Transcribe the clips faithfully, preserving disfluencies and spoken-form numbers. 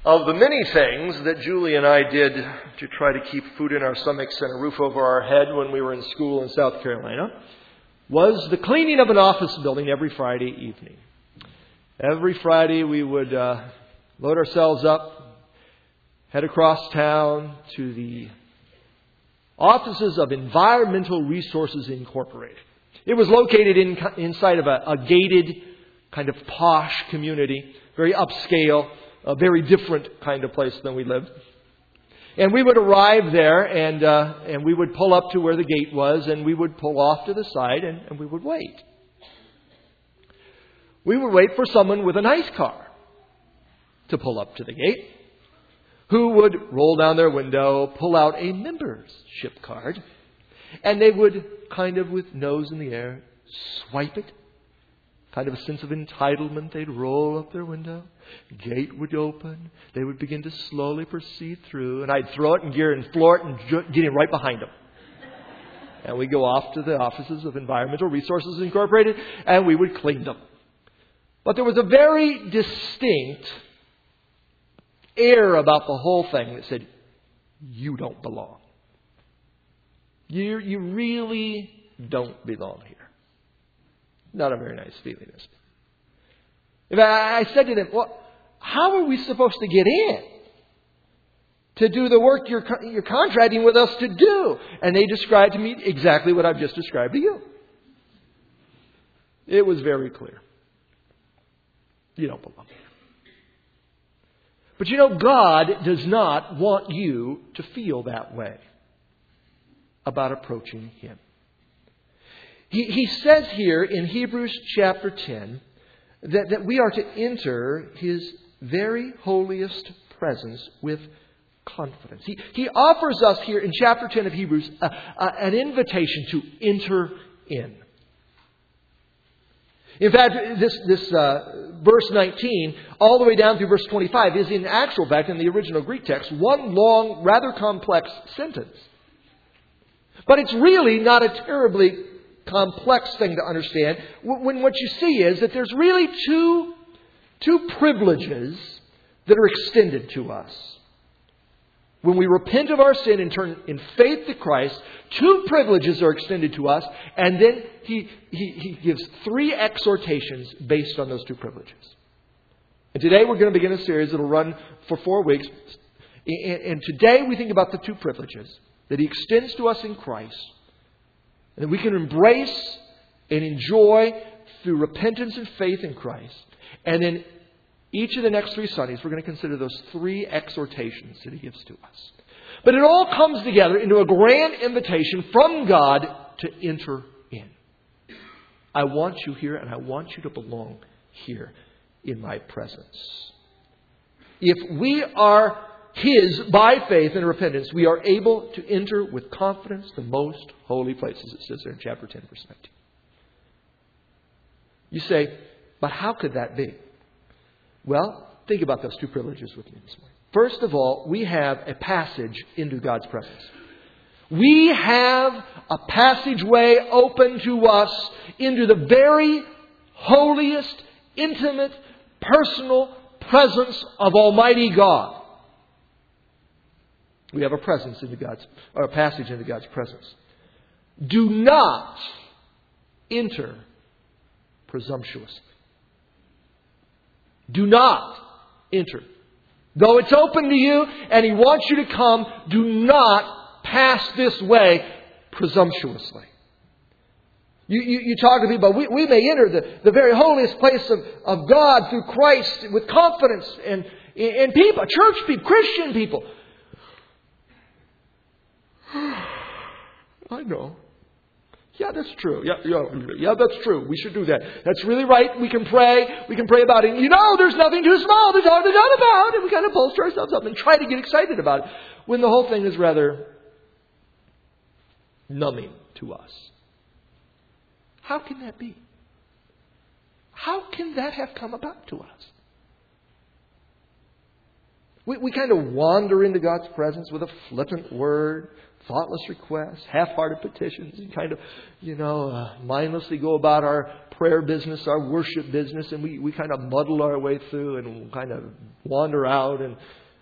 Of the many things that Julie and I did to try to keep food in our stomachs and a roof over our head when we were in school in South Carolina, was the cleaning of an office building every Friday evening. Every Friday we would uh, load ourselves up, head across town to the offices of Environmental Resources Incorporated. It was located in, inside of a, a gated, kind of posh community, very upscale, a very different kind of place than we lived. And we would arrive there and uh, and we would pull up to where the gate was and we would pull off to the side and, and we would wait. We would wait for someone with a nice car to pull up to the gate, who would roll down their window, pull out a membership card, and they would kind of with nose in the air swipe it. Kind of a sense of entitlement. They'd roll up their window. Gate would open. They would begin to slowly proceed through. And I'd throw it in gear and floor it and get in right behind them. And we'd go off to the offices of Environmental Resources Incorporated and we would clean them. But there was a very distinct air about the whole thing that said, you don't belong. You, you really don't belong here. Not a very nice feeling, is it? If I, I said to them, well, how are we supposed to get in to do the work you're, you're contracting with us to do? And they described to me exactly what I've just described to you. It was very clear. You don't belong here. But you know, God does not want you to feel that way about approaching Him. He, he says here in Hebrews chapter ten that, that we are to enter His very holiest presence with confidence. He, he offers us here in chapter ten of Hebrews a, a, an invitation to enter in. In fact, this, this uh, verse nineteen, all the way down through verse twenty-five, is in actual fact, in the original Greek text, one long, rather complex sentence. But it's really not a terribly complex thing to understand when what you see is that there's really two, two privileges that are extended to us. When we repent of our sin and turn in faith to Christ, two privileges are extended to us, and then he, he, he gives three exhortations based on those two privileges. And today we're going to begin a series that will run for four weeks. And, and today we think about the two privileges that He extends to us in Christ, and that we can embrace and enjoy through repentance and faith in Christ. And then each of the next three Sundays, we're going to consider those three exhortations that He gives to us. But it all comes together into a grand invitation from God to enter in. I want you here, and I want you to belong here in my presence. If we are His by faith and repentance, we are able to enter with confidence the most holy places. It says there in chapter ten, verse nineteen. You say, but how could that be? Well, think about those two privileges with me this morning. First of all, we have a passage into God's presence. We have a passageway open to us into the very holiest, intimate, personal presence of Almighty God. We have a presence into God's, or a passage into God's presence. Do not enter presumptuously. Do not enter. Though it's open to you and He wants you to come, do not pass this way presumptuously. You, you, you talk to people, we, we may enter the, the very holiest place of, of God through Christ with confidence and, and people, church people, Christian people. I know. Yeah, that's true. Yeah, yeah, yeah, that's true. We should do that. That's really right. We can pray. We can pray about it. You know, there's nothing too small. There's nothing done about it. We kind of bolster ourselves up and try to get excited about it when the whole thing is rather numbing to us. How can that be? How can that have come about to us? We, we kind of wander into God's presence with a flippant word, thoughtless requests, half-hearted petitions, and kind of, you know, uh, mindlessly go about our prayer business, our worship business, and we, we kind of muddle our way through and kind of wander out. And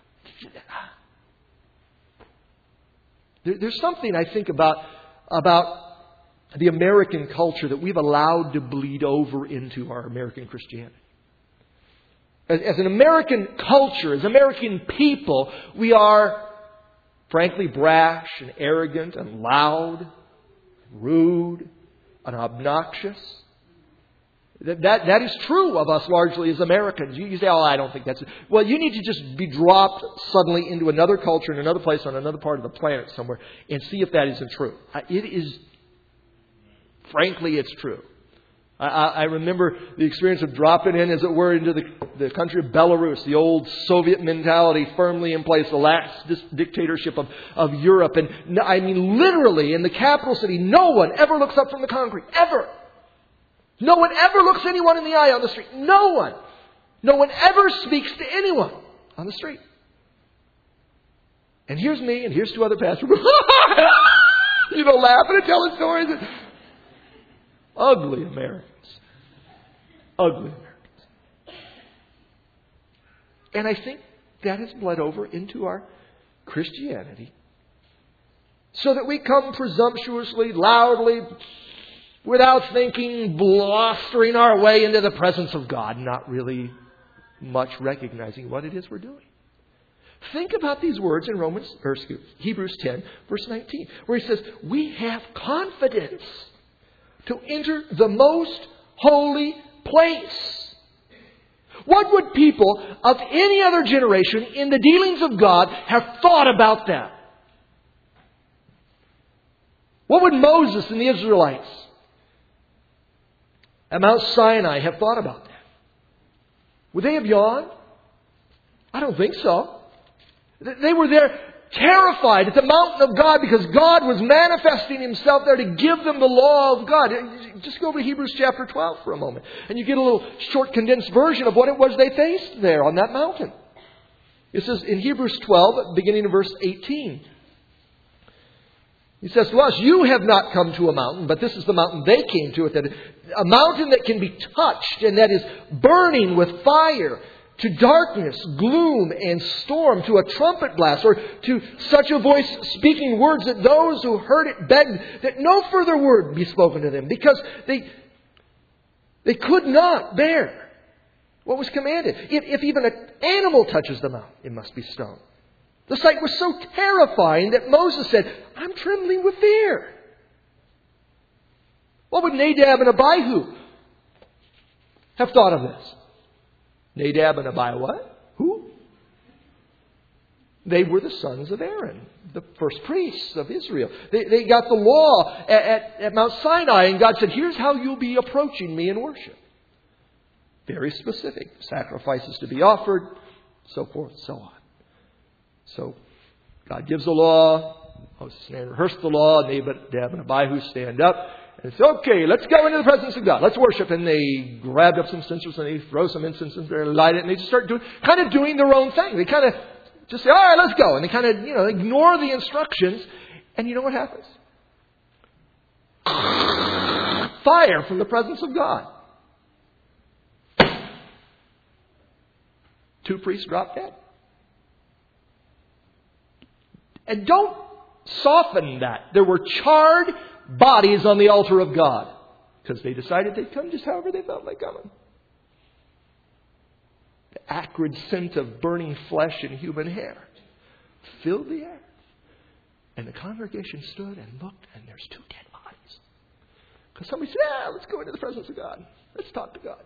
there, there's something I think about about the American culture that we've allowed to bleed over into our American Christianity. As, as an American culture, as American people, we are frankly brash and arrogant and loud, rude and obnoxious. That, that, that is true of us largely as Americans. You, you say, oh, I don't think that's it. Well, you need to just be dropped suddenly into another culture in another place on another part of the planet somewhere and see if that isn't true. It is, frankly, it's true. I, I remember the experience of dropping in, as it were, into the, the country of Belarus, the old Soviet mentality firmly in place, the last dictatorship of, of Europe. And I mean, literally, in the capital city, no one ever looks up from the concrete. Ever. No one ever looks anyone in the eye on the street. No one. No one ever speaks to anyone on the street. And here's me, and here's two other pastors. You know, laughing and telling stories. Ugly Americans. Ugly Americans. And I think that has bled over into our Christianity so that we come presumptuously, loudly, without thinking, blustering our way into the presence of God, not really much recognizing what it is we're doing. Think about these words in Romans, or excuse, Hebrews ten, verse nineteen, where he says, we have confidence to enter the most holy place. What would people of any other generation in the dealings of God have thought about that? What would Moses and the Israelites at Mount Sinai have thought about that? Would they have yawned? I don't think so. They were there terrified at the mountain of God because God was manifesting Himself there to give them the law of God. Just go over to Hebrews chapter twelve for a moment and you get a little short condensed version of what it was they faced there on that mountain. It says in Hebrews twelve, beginning in verse eighteen. He says to us, you have not come to a mountain, but this is the mountain they came to. It, that a mountain that can be touched and that is burning with fire, to darkness, gloom, and storm, to a trumpet blast, or to such a voice speaking words that those who heard it begged that no further word be spoken to them, because they, they could not bear what was commanded. If, if even an animal touches the mountain, it must be stoned. The sight was so terrifying that Moses said, I'm trembling with fear. What would Nadab and Abihu have thought of this? Nadab and Abihu, what? Who? They were the sons of Aaron, the first priests of Israel. They, they got the law at, at, at Mount Sinai, and God said, here's how you'll be approaching me in worship. Very specific. Sacrifices to be offered, so forth and so on. So, God gives the law. Moses and Aaron rehearse the law. Nadab and Abihu stand up. And say, okay, let's go into the presence of God. Let's worship. And they grabbed up some censers and they throw some incense in there and light it. And they just start doing, kind of doing their own thing. They kind of just say, all right, let's go. And they kind of, you know, ignore the instructions. And you know what happens? Fire from the presence of God. Two priests drop dead. And don't soften that. There were charred bodies on the altar of God because they decided they'd come just however they felt like coming. The acrid scent of burning flesh and human hair filled the air. And the congregation stood and looked, and there's two dead bodies. Because somebody said, yeah, let's go into the presence of God. Let's talk to God.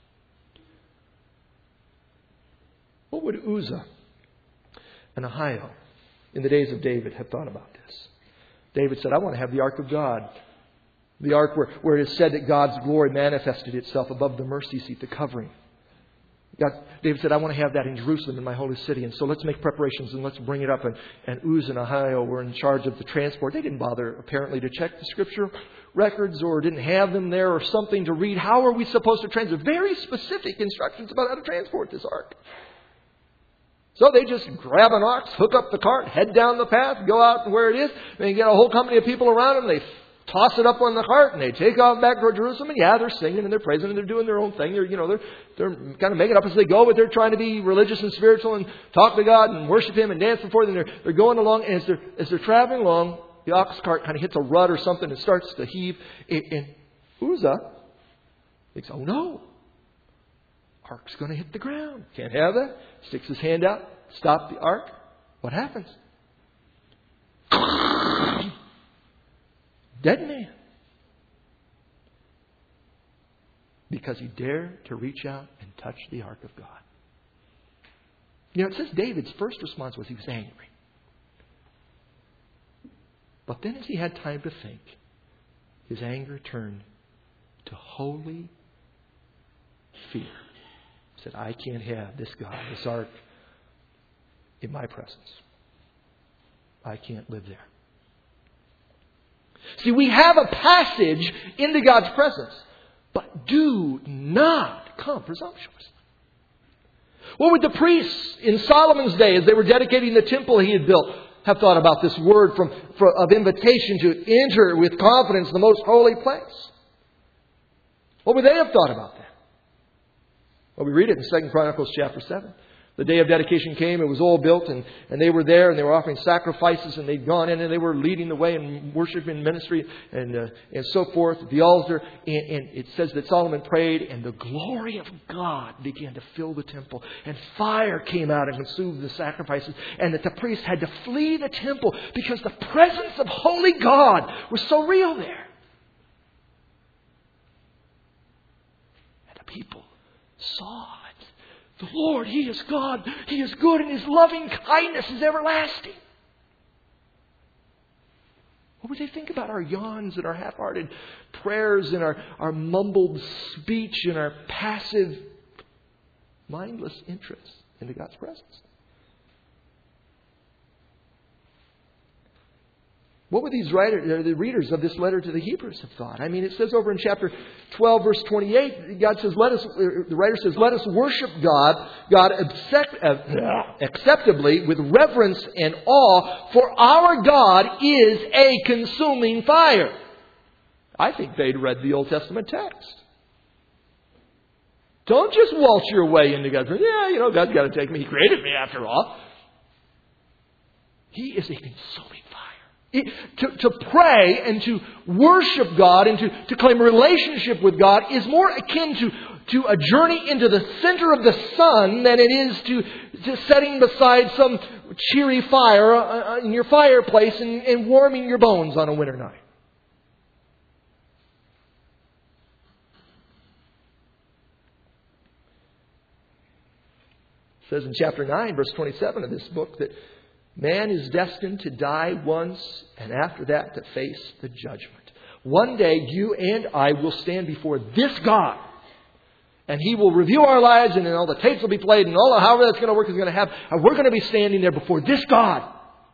What would Uzzah and Ahio in the days of David have thought about this? David said, I want to have the ark of God. The ark where, where it is said that God's glory manifested itself above the mercy seat, the covering. God, David said, I want to have that in Jerusalem, in my holy city. And so let's make preparations and let's bring it up. And, and Uzzah and Ahio were in charge of the transport. They didn't bother, apparently, to check the scripture records or didn't have them there or something to read. How are we supposed to transport? Very specific instructions about how to transport this ark. So they just grab an ox, hook up the cart, head down the path, go out where it is. They get a whole company of people around them. They toss it up on the cart and they take off back toward Jerusalem. And yeah, they're singing and they're praising and they're doing their own thing. They're, you know, they're, they're kind of making it up as they go, but they're trying to be religious and spiritual and talk to God and worship Him and dance before them. And they're, they're going along. And as they're, as they're traveling along, the ox cart kind of hits a rut or something and starts to heave. And, and Uzzah thinks, oh no, ark's going to hit the ground. Can't have that. Sticks his hand out, stop the ark. What happens? Dead man. Because he dared to reach out and touch the ark of God. You know, it says David's first response was he was angry. But then as he had time to think, his anger turned to holy fear. He said, I can't have this God, this ark, in my presence. I can't live there. See, we have a passage into God's presence, but do not come presumptuous. What would the priests in Solomon's day, as they were dedicating the temple he had built, have thought about this word from, from of invitation to enter with confidence the most holy place? What would they have thought about that? Well, we read it in Second Chronicles chapter seven. The day of dedication came, it was all built, and, and they were there, and they were offering sacrifices, and they'd gone in, and they were leading the way in worship and ministry, and uh, and so forth, the altar. And, and it says that Solomon prayed, and the glory of God began to fill the temple, and fire came out and consumed the sacrifices, and that the priests had to flee the temple because the presence of holy God was so real there. And the people saw it. The Lord, He is God. He is good and His loving kindness is everlasting. What would they think about our yawns and our half-hearted prayers and our, our mumbled speech and our passive, mindless interest into God's presence? What would these writers, the readers of this letter to the Hebrews have thought? I mean, it says over in chapter twelve, verse twenty-eight, God says, "Let us." The writer says, "Let us worship God, God accept, uh, acceptably with reverence and awe, for our God is a consuming fire." I think they'd read the Old Testament text. Don't just waltz your way into God's. Yeah, you know, God's got to take me. He created me after all. He is a consuming fire. It, to, to pray and to worship God and to, to claim a relationship with God is more akin to, to a journey into the center of the sun than it is to, to sitting beside some cheery fire uh, in your fireplace and, and warming your bones on a winter night. It says in chapter nine, verse twenty-seven of this book that man is destined to die once, and after that to face the judgment. One day you and I will stand before this God, and He will review our lives, and then all the tapes will be played, and all the, however that's going to work is going to happen, and we're going to be standing there before this God.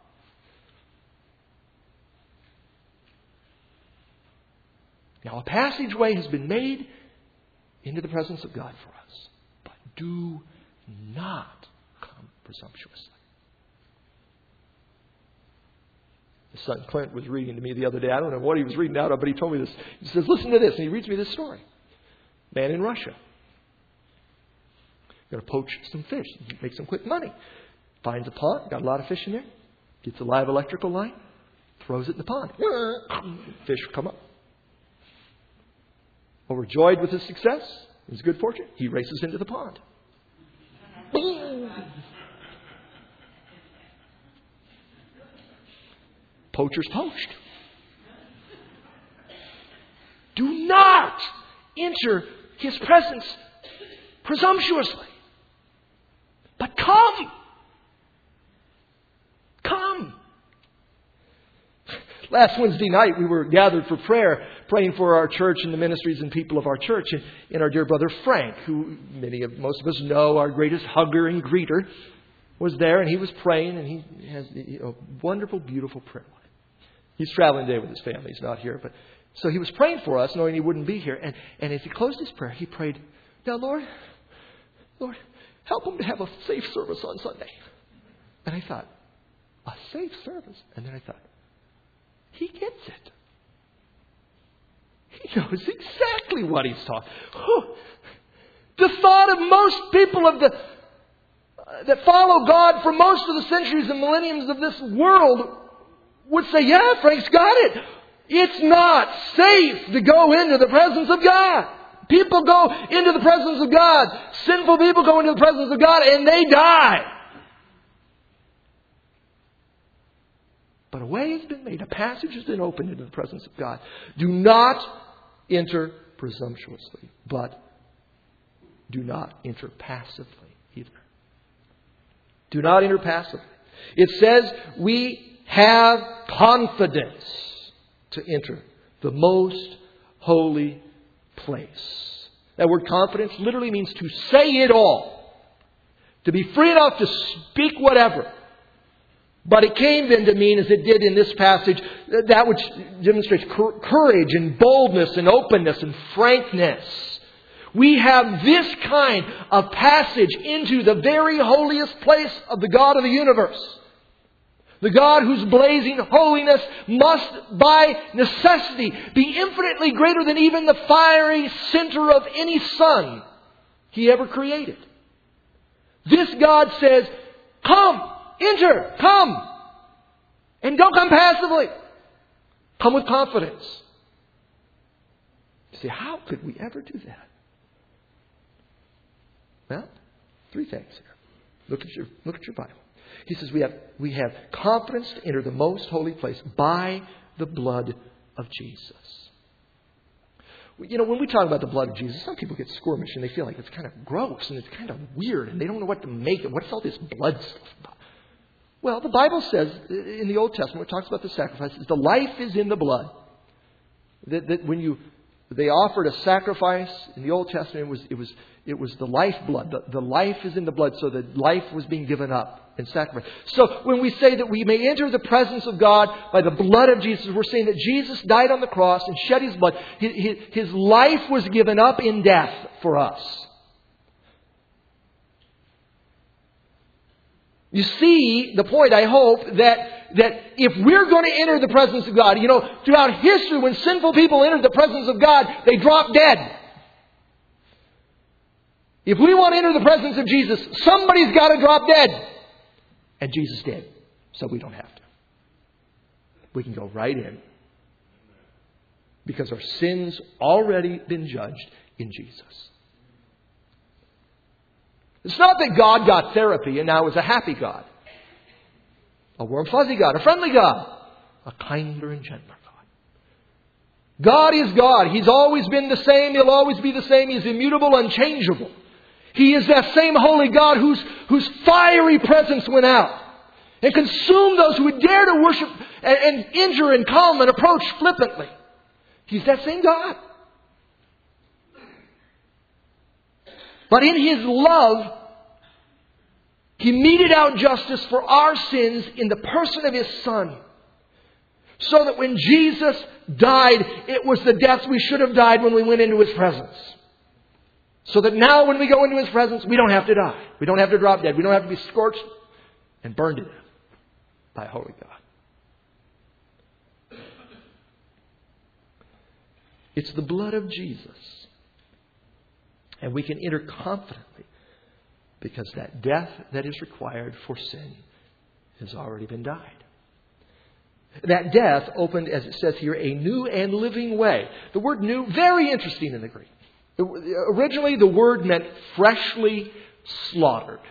Now, a passageway has been made into the presence of God for us, but do not come presumptuously. His son Clint was reading to me the other day. I don't know what he was reading out of, but he told me this. He says, listen to this. And he reads me this story. Man in Russia. Going to poach some fish. Make some quick money. Finds a pond. Got a lot of fish in there. Gets a live electrical line. Throws it in the pond. Fish come up. Overjoyed with his success, his good fortune, he races into the pond. Poacher's poached. Do not enter His presence presumptuously. But come. Come. Last Wednesday night we were gathered for prayer, praying for our church and the ministries and people of our church. And, and our dear brother Frank, who many of most of us know, our greatest hugger and greeter, was there, and he was praying, and he has a wonderful, beautiful prayer life. He's traveling today with his family. He's not here. But so he was praying for us, knowing he wouldn't be here. And, and as he closed his prayer, he prayed, now, Lord, Lord, help them to have a safe service on Sunday. And I thought, a safe service? And then I thought, he gets it. He knows exactly what he's talking. The thought of most people of the uh, that follow God for most of the centuries and millenniums of this world would say, yeah, Frank's got it. It's not safe to go into the presence of God. People go into the presence of God. Sinful people go into the presence of God and they die. But a way has been made. A passage has been opened into the presence of God. Do not enter presumptuously, but do not enter passively either. Do not enter passively. It says we have confidence to enter the most holy place. That word confidence literally means to say it all. To be free enough to speak whatever. But it came then to mean, as it did in this passage, that which demonstrates courage and boldness and openness and frankness. We have this kind of passage into the very holiest place of the God of the universe. The God whose blazing holiness must by necessity be infinitely greater than even the fiery center of any sun He ever created. This God says, come, enter, come. And don't come passively. Come with confidence. You say, how could we ever do that? Well, three things here. Look at your, look at your Bible. He says we have, we have confidence to enter the most holy place by the blood of Jesus. You know, when we talk about the blood of Jesus, some people get squirmish and they feel like it's kind of gross and it's kind of weird and they don't know what to make it. What's all this blood stuff about? Well, the Bible says in the Old Testament, it talks about the sacrifices, the life is in the blood. That, that when you they offered a sacrifice in the Old Testament, it was it was it was the lifeblood. The, the life is in the blood, so the life was being given up in sacrifice. So when we say that we may enter the presence of God by the blood of Jesus, we're saying that Jesus died on the cross and shed His blood. His, his, his life was given up in death for us. You see the point, I hope, that, that if we're going to enter the presence of God, you know, throughout history, when sinful people entered the presence of God, they dropped dead. If we want to enter the presence of Jesus, somebody's got to drop dead. And Jesus did. So we don't have to. We can go right in. Because our sin's already been judged in Jesus. It's not that God got therapy and now is a happy God. A warm fuzzy God. A friendly God. A kinder and gentler God. God is God. He's always been the same. He'll always be the same. He's immutable, unchangeable. He is that same holy God whose, whose fiery presence went out and consumed those who would dare to worship and, and injure and come and approach flippantly. He's that same God. But in His love, He meted out justice for our sins in the person of His Son. So that when Jesus died, it was the death we should have died when we went into His presence. So that now when we go into His presence, we don't have to die. We don't have to drop dead. We don't have to be scorched and burned to death by a holy God. It's the blood of Jesus. And we can enter confidently because that death that is required for sin has already been died. That death opened, as it says here, a new and living way. The word new, very interesting in the Greek. Originally, the word meant freshly slaughtered.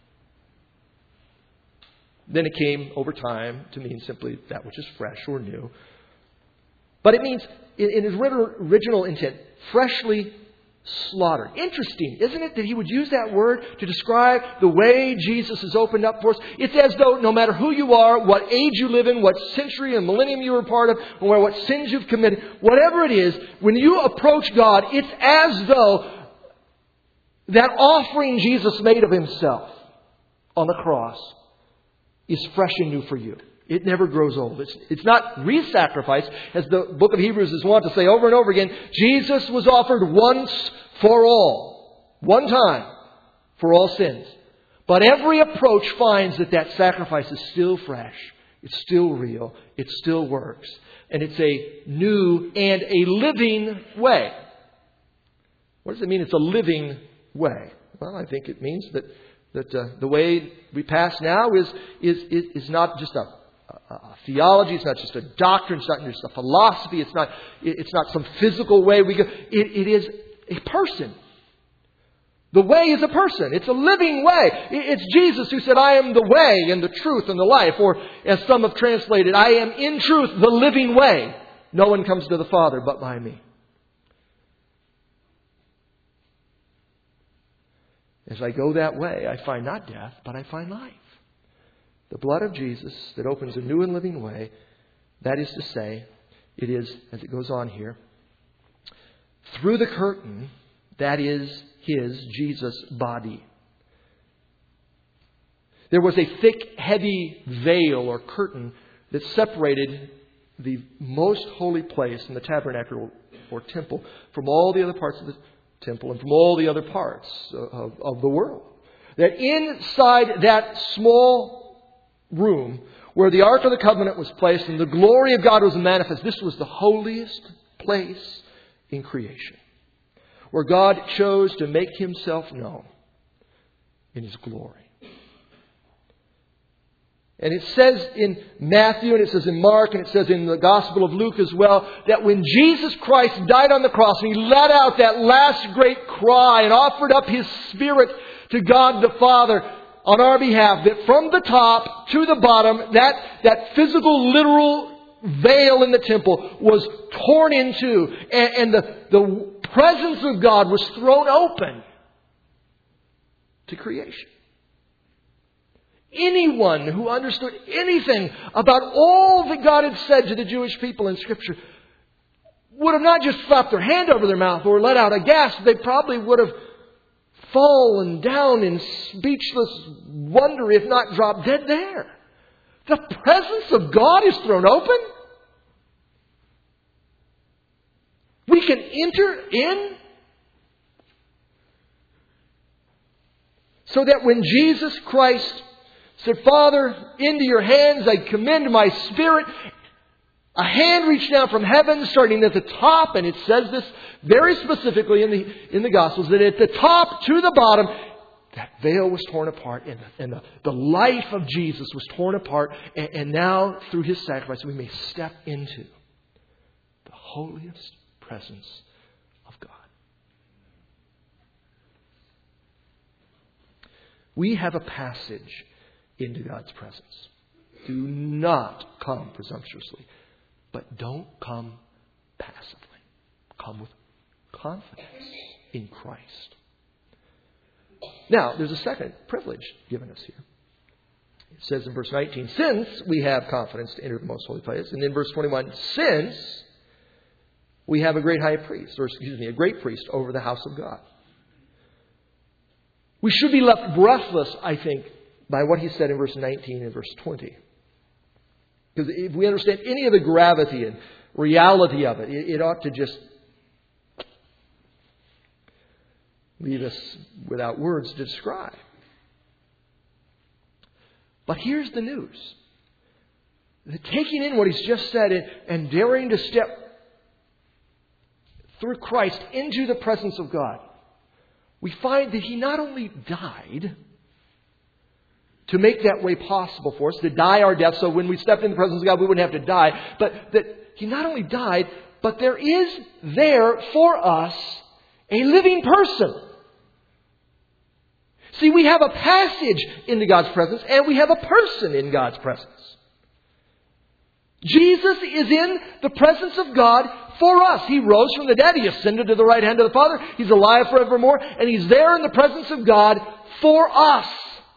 Then it came over time to mean simply that which is fresh or new. But it means, in its original intent, freshly slaughtered. Interesting, isn't it, that he would use that word to describe the way Jesus has opened up for us? It's as though no matter who you are, what age you live in, what century and millennium you were part of, or what sins you've committed, whatever it is, when you approach God, it's as though that offering Jesus made of Himself on the cross is fresh and new for you. It never grows old. It's, it's not re-sacrifice, as the book of Hebrews is wont to say over and over again. Jesus was offered once for all. One time. for all sins. But every approach finds that that sacrifice is still fresh. It's still real. It still works. And it's a new and a living way. What does it mean it's a living way? Well, I think it means that that uh, the way we pass now is is is, is not just a, a, a theology. It's not just a doctrine. It's not just a philosophy. It's not it's not some physical way we go. It, it is a person. The way is a person. It's a living way. It's Jesus who said, I am the way and the truth and the life. Or as some have translated, I am in truth the living way. No one comes to the Father but by me. As I go that way, I find not death, but I find life. The blood of Jesus that opens a new and living way, that is to say, it is, as it goes on here, through the curtain, that is His, Jesus' body. There was a thick, heavy veil or curtain that separated the most holy place in the tabernacle or temple from all the other parts of the temple and from all the other parts of, of the world. That inside that small room where the Ark of the Covenant was placed and the glory of God was manifest, this was the holiest place in creation, where God chose to make Himself known in His glory. And it says in Matthew, and it says in Mark, and it says in the Gospel of Luke as well, that when Jesus Christ died on the cross and He let out that last great cry and offered up His Spirit to God the Father on our behalf, that from the top to the bottom, that, that physical, literal veil in the temple was torn in two, and, and the, the presence of God was thrown open to creation. Anyone who understood anything about all that God had said to the Jewish people in Scripture would have not just slapped their hand over their mouth or let out a gasp. They probably would have fallen down in speechless wonder, if not dropped dead there. The presence of God is thrown open. We can enter in. So that when Jesus Christ said, Father, into your hands I commend my spirit, a hand reached down from heaven, starting at the top, and it says this very specifically in the in the Gospels, that at the top to the bottom, that veil was torn apart, and the, and the, the life of Jesus was torn apart, and, and now through His sacrifice we may step into the holiest presence of God. We have a passage into God's presence. Do not come presumptuously, but don't come passively. Come with confidence in Christ. Now, there's a second privilege given us here. It says in verse nineteen, since we have confidence to enter the most holy place. And in verse twenty-one, since we have a great high priest, or excuse me, a great priest over the house of God. We should be left breathless, I think, by what he said in verse nineteen and verse twenty. Because if we understand any of the gravity and reality of it, it, it ought to just leave us without words to describe. But here's the news. The taking in what he's just said and, and daring to step through Christ into the presence of God, we find that He not only died to make that way possible for us, to die our death, so when we stepped in the presence of God, we wouldn't have to die. But that He not only died, but there is there for us a living person. See, we have a passage into God's presence, and we have a person in God's presence. Jesus is in the presence of God for us. He rose from the dead. He ascended to the right hand of the Father. He's alive forevermore. And He's there in the presence of God for us.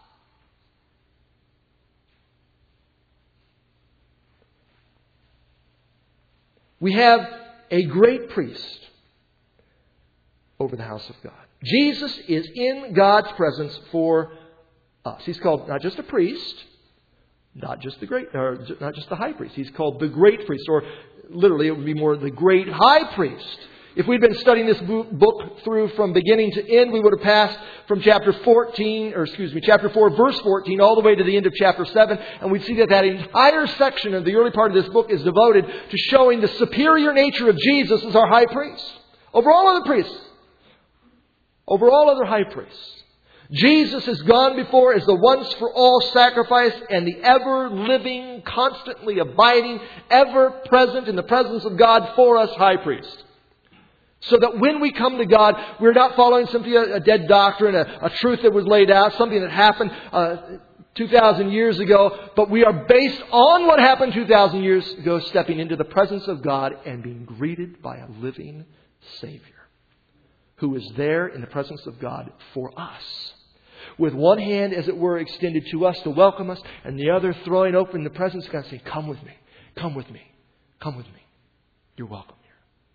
We have a great priest over the house of God. Jesus is in God's presence for us. He's called not just a priest, not just the great, or not just the high priest. He's called the great priest, or literally it would be more the great high priest. If we'd been studying this book through from beginning to end, we would have passed from chapter fourteen, or excuse me, chapter four, verse fourteen, all the way to the end of chapter seven. And we'd see that that entire section of the early part of this book is devoted to showing the superior nature of Jesus as our high priest. Over all other priests. Over all other high priests. Jesus has gone before as the once for all sacrifice and the ever living, constantly abiding, ever present in the presence of God for us high priest. So that when we come to God, we're not following simply a, a dead doctrine, a, a truth that was laid out, something that happened uh, two thousand years ago, but we are based on what happened two thousand years ago, stepping into the presence of God and being greeted by a living Savior who is there in the presence of God for us. With one hand, as it were, extended to us to welcome us, and the other throwing open the presence of God, saying, come with me, come with me, come with me. You're welcome here.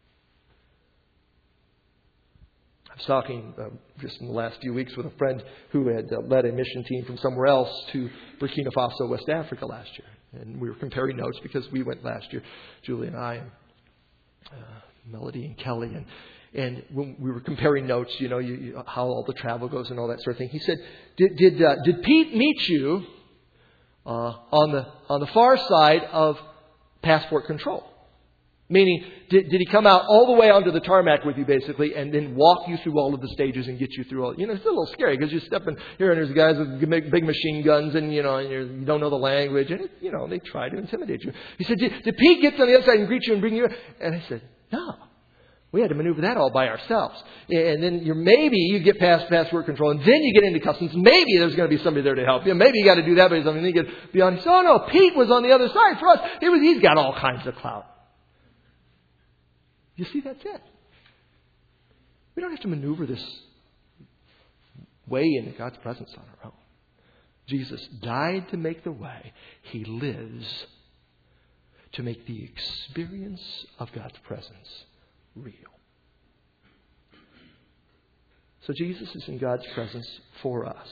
I was talking uh, just in the last few weeks with a friend who had uh, led a mission team from somewhere else to Burkina Faso, West Africa last year. And we were comparing notes because we went last year, Julie and I, and uh, Melody and Kelly, and And when we were comparing notes, you know, you, you, how all the travel goes and all that sort of thing. He said, "Did did uh, did Pete meet you uh, on the on the far side of passport control? Meaning, did did he come out all the way onto the tarmac with you, basically, and then walk you through all of the stages and get you through all? You know, it's a little scary because you're stepping here and there's guys with big, big machine guns, and you know, and you're, you don't know the language, and it, you know, they try to intimidate you." He said, "Did, did Pete get to the other side and greet you and bring you?" And I said, "No. We had to maneuver that all by ourselves." And then you're, maybe you get past passport control, and then you get into customs. Maybe there's going to be somebody there to help you. Maybe you got to do that, but something. Then you get beyond. So, oh no, Pete was on the other side for us. He was, he's got all kinds of clout. You see, that's it. We don't have to maneuver this way into God's presence on our own. Jesus died to make the way. He lives to make the experience of God's presence real. So Jesus is in God's presence for us.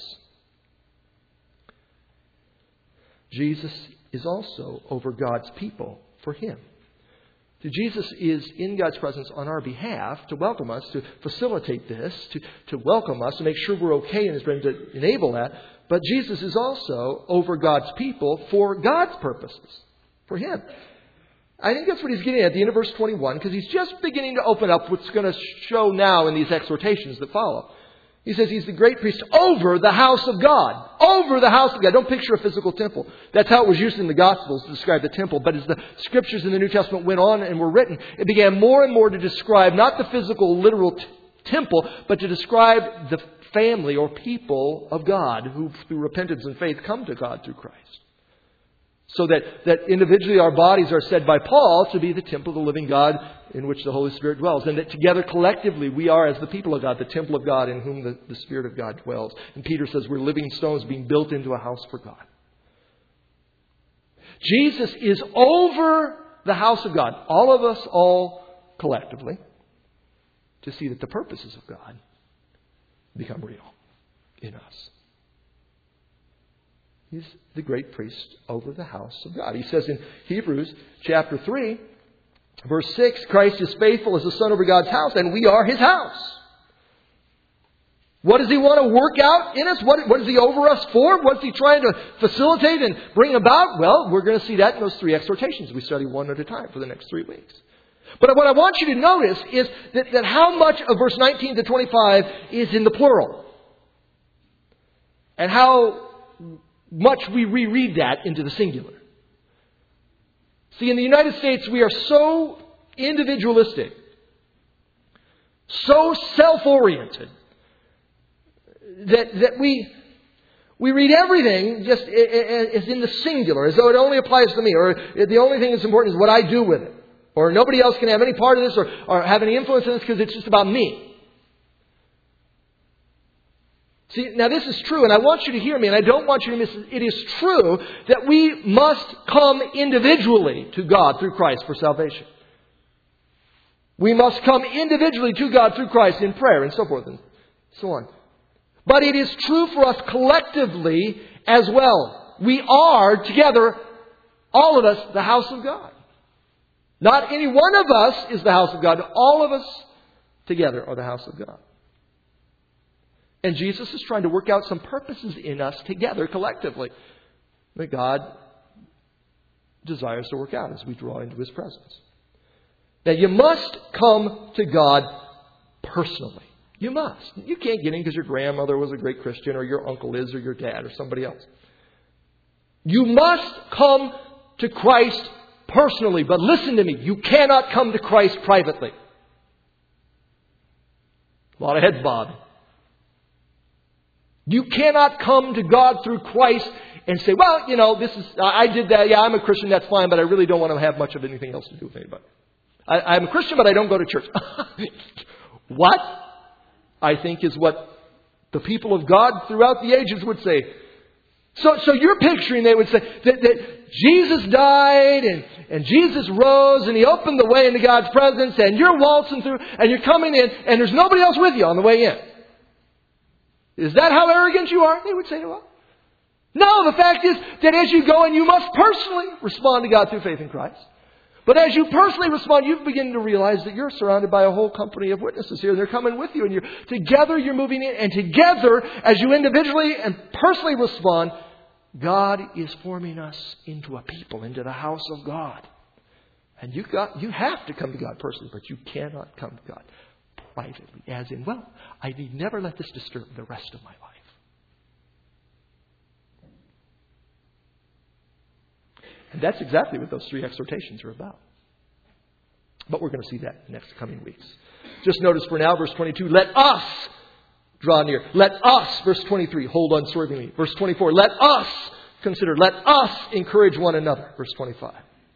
Jesus is also over God's people for Him. So Jesus is in God's presence on our behalf to welcome us, to facilitate this, to, to welcome us, to make sure we're okay in His presence, to enable that. But Jesus is also over God's people for God's purposes, for Him. I think that's what he's getting at at the end of verse twenty-one, because he's just beginning to open up what's going to show now in these exhortations that follow. He says he's the great priest over the house of God. Over the house of God. Don't picture a physical temple. That's how it was used in the Gospels to describe the temple. But as the Scriptures in the New Testament went on and were written, it began more and more to describe not the physical, literal t- temple, but to describe the family or people of God who, through repentance and faith, come to God through Christ. So that, that individually our bodies are said by Paul to be the temple of the living God in which the Holy Spirit dwells. And that together collectively we are, as the people of God, the temple of God in whom the, the Spirit of God dwells. And Peter says we're living stones being built into a house for God. Jesus is over the house of God. All of us, all collectively, to see that the purposes of God become real in us. He's the great priest over the house of God. He says in Hebrews chapter three, verse six, Christ is faithful as the Son over God's house, and we are His house. What does He want to work out in us? What, what is He over us for? What's He trying to facilitate and bring about? Well, we're going to see that in those three exhortations. We study one at a time for the next three weeks. But what I want you to notice is that, that how much of verse nineteen to twenty-five is in the plural. And how much we reread that into the singular. See, in the United States, we are so individualistic, so self-oriented, that that we we read everything just as in the singular, as though it only applies to me, or the only thing that's important is what I do with it, or nobody else can have any part of this or, or have any influence in this because it's just about me. See, now this is true, and I want you to hear me, and I don't want you to miss it. It is true that we must come individually to God through Christ for salvation. We must come individually to God through Christ in prayer and so forth and so on. But it is true for us collectively as well. We are together, all of us, the house of God. Not any one of us is the house of God. All of us together are the house of God. And Jesus is trying to work out some purposes in us together collectively that God desires to work out as we draw into His presence. Now, you must come to God personally. You must. You can't get in because your grandmother was a great Christian or your uncle is or your dad or somebody else. You must come to Christ personally. But listen to me. You cannot come to Christ privately. A lot of heads bobbing. You cannot come to God through Christ and say, well, you know, this is, I did that. Yeah, I'm a Christian. That's fine. But I really don't want to have much of anything else to do with anybody. I, I'm a Christian, but I don't go to church. What? I think is what the people of God throughout the ages would say. So, so you're picturing, they would say, that, that Jesus died and, and Jesus rose and He opened the way into God's presence and you're waltzing through and you're coming in and there's nobody else with you on the way in. Is that how arrogant you are? They would say, well, no, the fact is that as you go and you must personally respond to God through faith in Christ. But as you personally respond, you begin to realize that you're surrounded by a whole company of witnesses here. They're coming with you and you're together, you're moving in. And together, as you individually and personally respond, God is forming us into a people, into the house of God. And you got, you have to come to God personally, but you cannot come to God privately. As in, well, I need never let this disturb the rest of my life. And that's exactly what those three exhortations are about. But we're going to see that in the next coming weeks. Just notice for now, verse twenty-two, let us draw near. Let us, verse twenty-three, hold unswervingly. Verse twenty-four, let us consider. Let us encourage one another. Verse twenty-five.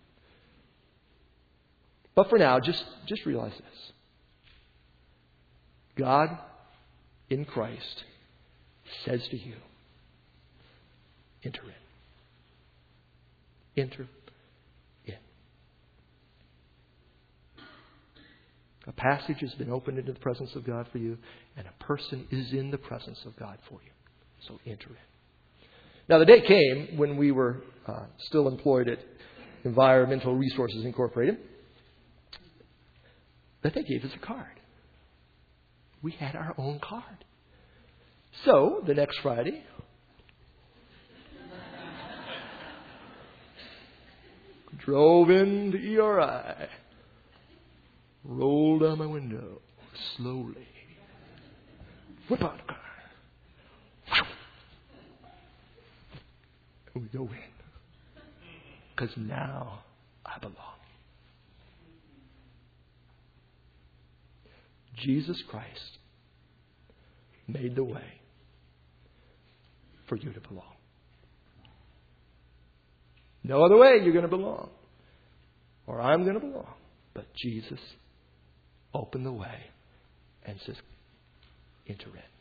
But for now, just, just realize this. God in Christ says to you, enter in. Enter in. A passage has been opened into the presence of God for you, and a person is in the presence of God for you. So enter in. Now, the day came when we were uh, still employed at Environmental Resources Incorporated that they gave us a card. We had our own card. So, the next Friday, drove into E R I. Rolled down my window slowly. Whip out the car. And we go in. Because now I belong. Jesus Christ made the way for you to belong. No other way you're going to belong. Or I'm going to belong. But Jesus opened the way and says, enter in.